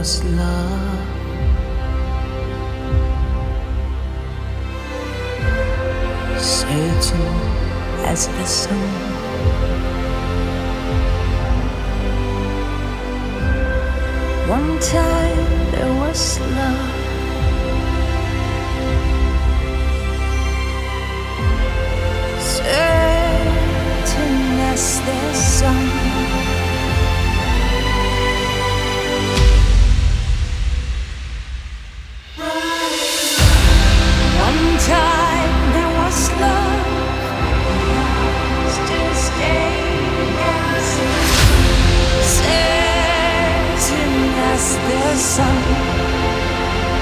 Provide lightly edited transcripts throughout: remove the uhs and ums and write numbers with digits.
was love. Certain as the sun. One time there was love. Certain as the sun. One time there was love. Still staying as certain as the sun.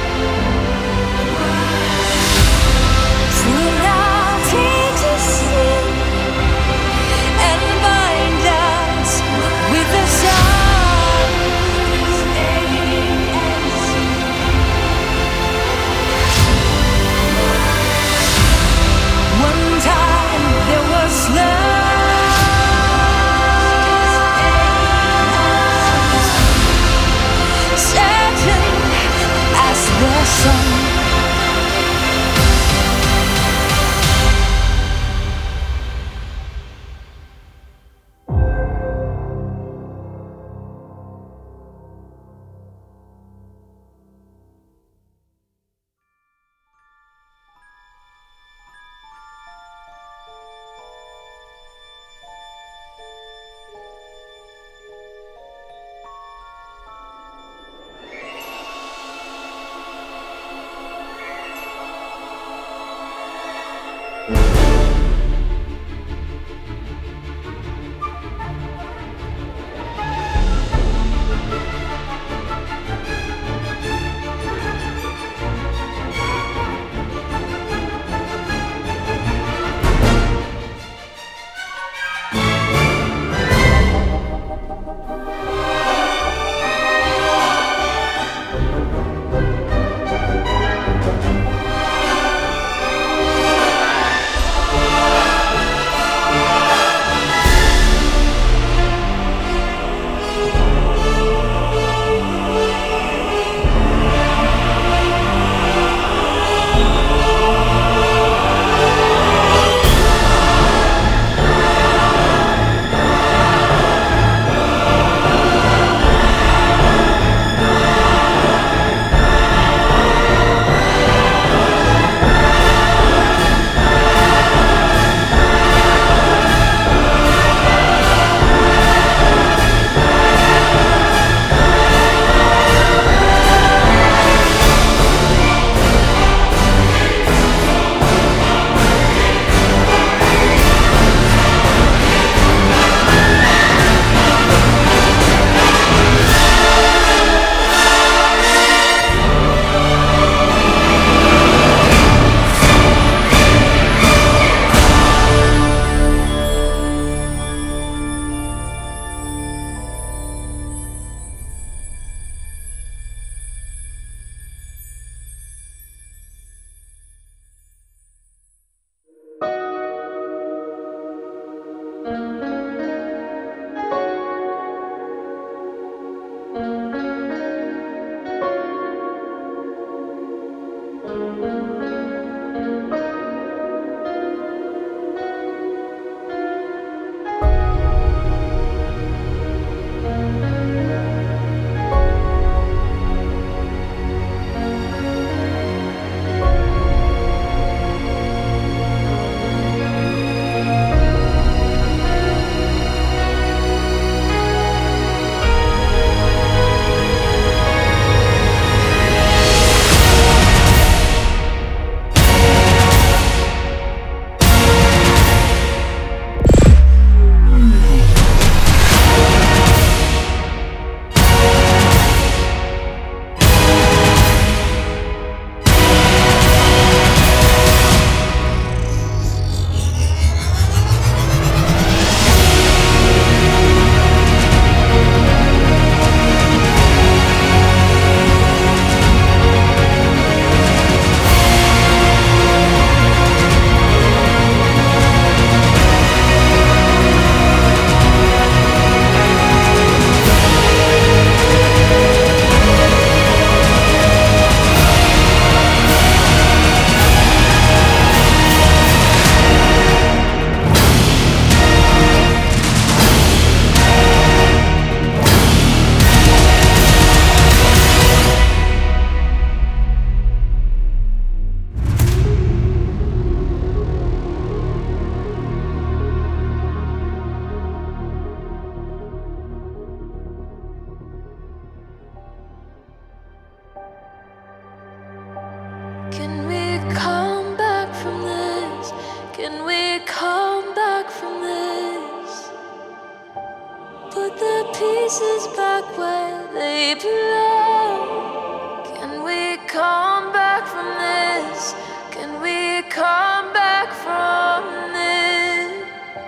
faces back where they belong. Can we come back from this? Can we come back from this?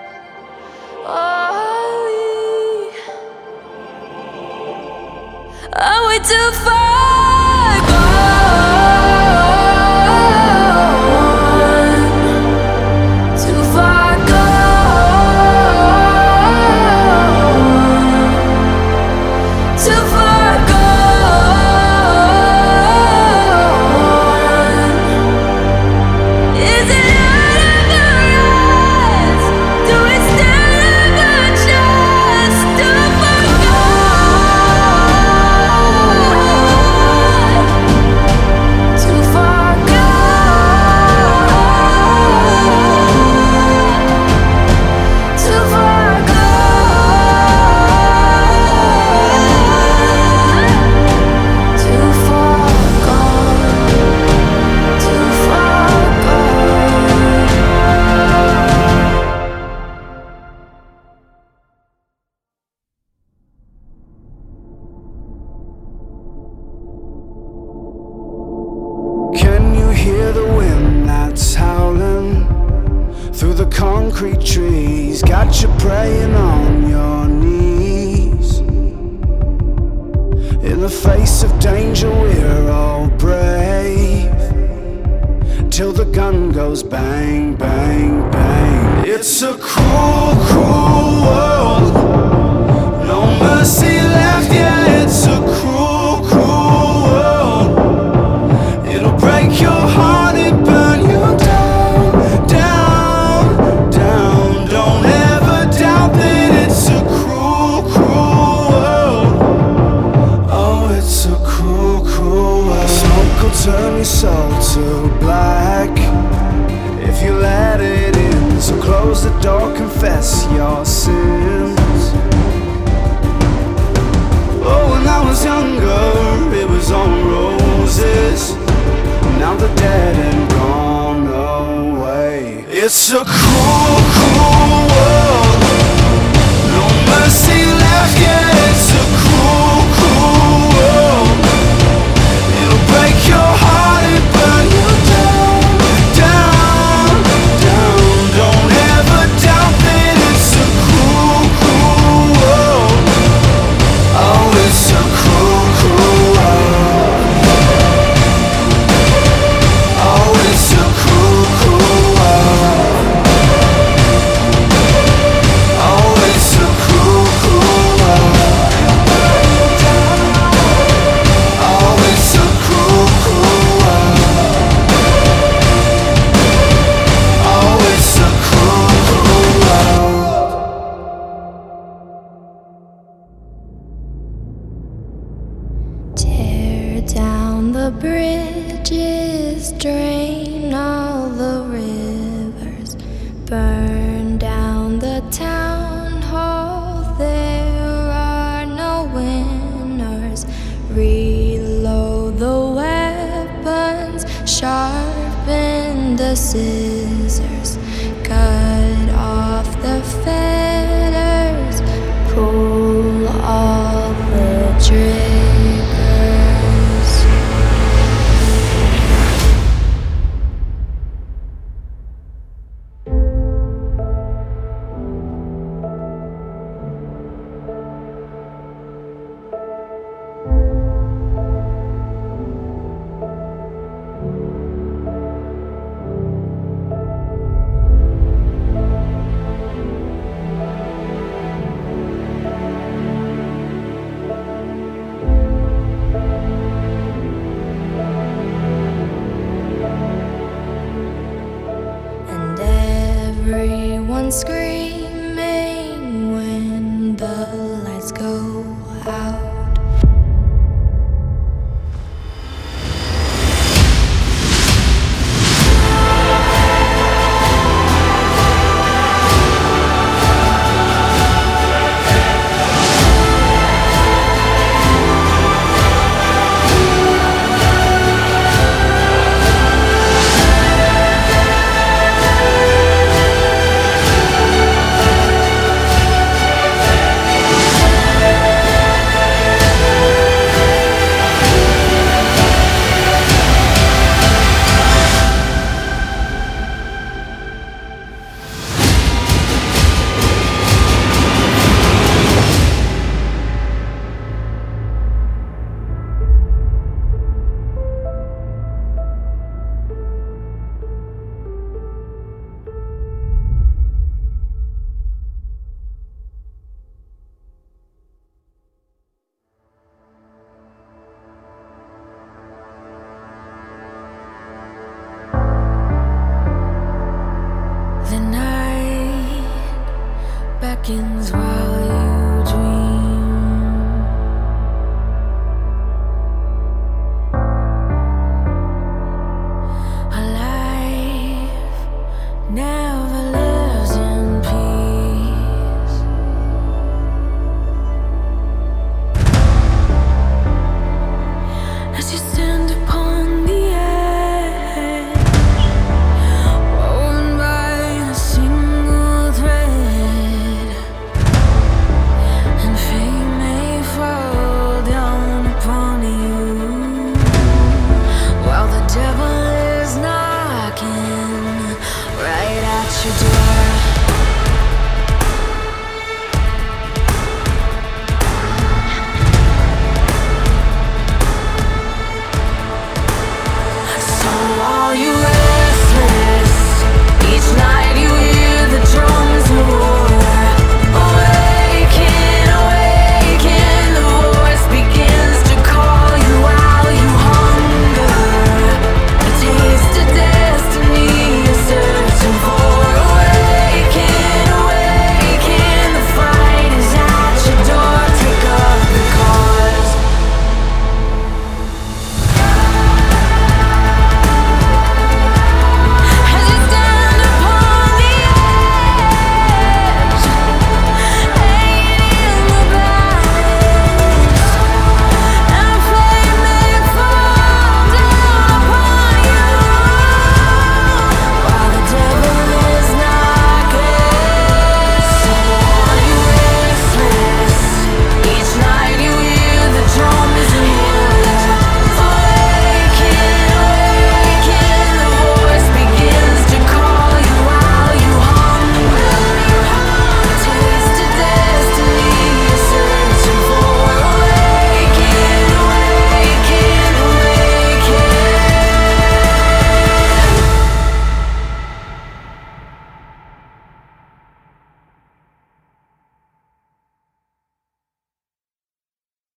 Are we too far gone? Too far gone. Too far gone. Is it out of our eyes? Do we stand a chance? Too far gone. Too far gone. Too far gone. Too far gone. Too far gone. Can you hear the wind that's howling through the concrete trees? Got you praying on your knees. In the face of danger we're all brave, till the gun goes bang, bang, bang. It's a cruel, cruel world. No mercy left, yeah, it's a cruel, cruel world. It'll break your heart and burn you down, down, down. Don't ever doubt that it's a cruel, cruel world. Oh, it's a cruel, cruel world. Smoke will turn your soul to black if you let it in. So close the door, confess your sins. Oh, when I was younger, it was all roses. Now they're dead and gone away. It's a cruel, cruel world. No mercy left, yeah, it's a cruel, cruel world. It'll break your heart and burn you down, down, down. Don't ever doubt that it's a cruel, cruel world. Oh, it's a cruel, cruel world. Oh, it's a cruel, cruel world. Oh, it's a cruel, cruel world. Oh, it's a cruel, cruel world. Oh, it's a cruel, cruel world. Tear down the bridges, drain all the rivers, burn down the town hall. There are no winners. Reload the weapons, sharpen the scissors, cut off the fetters, pull all the triggers. Everyone screaming when the lights go out. seconds while you dream. A life never lives in peace. As you stand upon the edge, woven by a single thread, and fate may fall down upon you, while the devil is knocking right at your door.